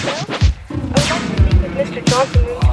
I would like to speak with Mr. Johnson.